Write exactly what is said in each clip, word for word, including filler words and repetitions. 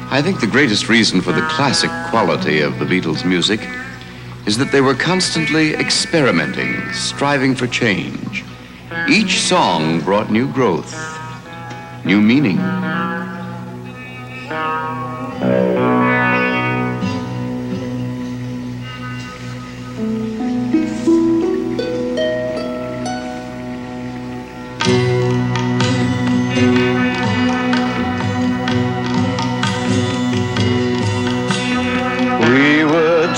I think the greatest reason for the classic quality of the Beatles' music is that they were constantly experimenting, striving for change. Each song brought new growth, new meaning. We were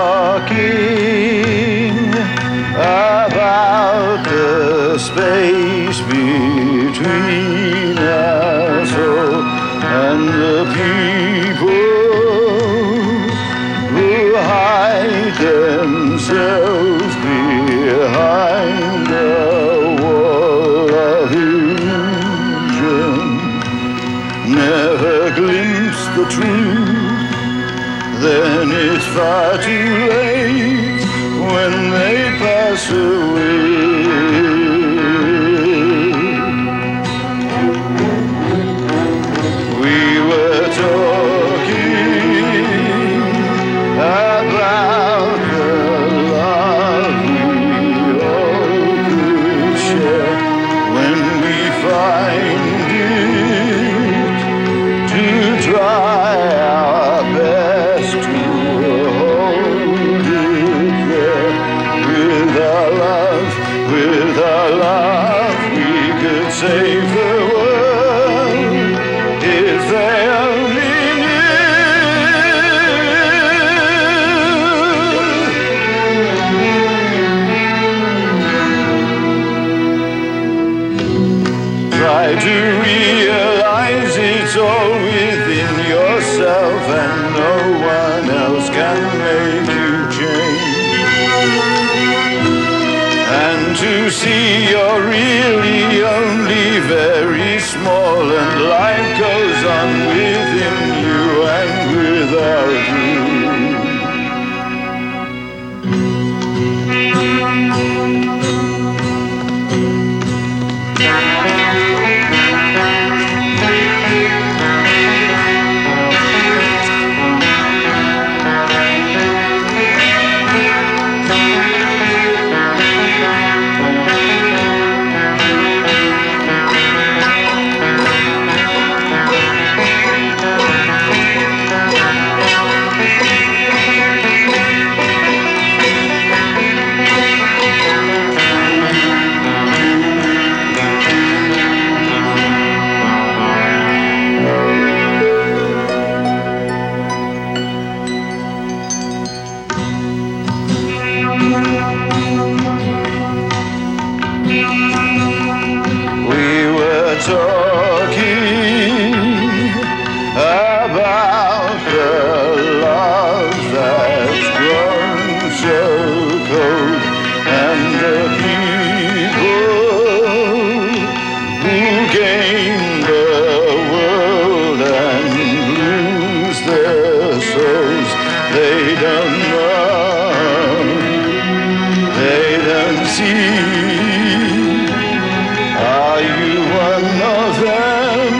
talking about the space between us oh, and the people who hide themselves behind a wall of illusion, never glimpse the truth. Then it's far too late when they pass away. We were talking about the love we all could share when we find it to try our best to hold it there. With our love, with our love, we could save the world if they only knew. Try to realize it's all within yourself and no one else can make you change. And to see you're really only very small and life goes on within you and without you. We were talking about the love that's grown so cold and the people who gain the world and lose their souls. They don't know, they don't see. Are you one of them?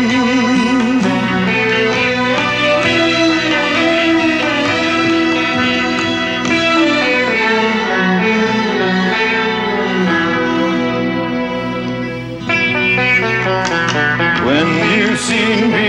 When you've seen me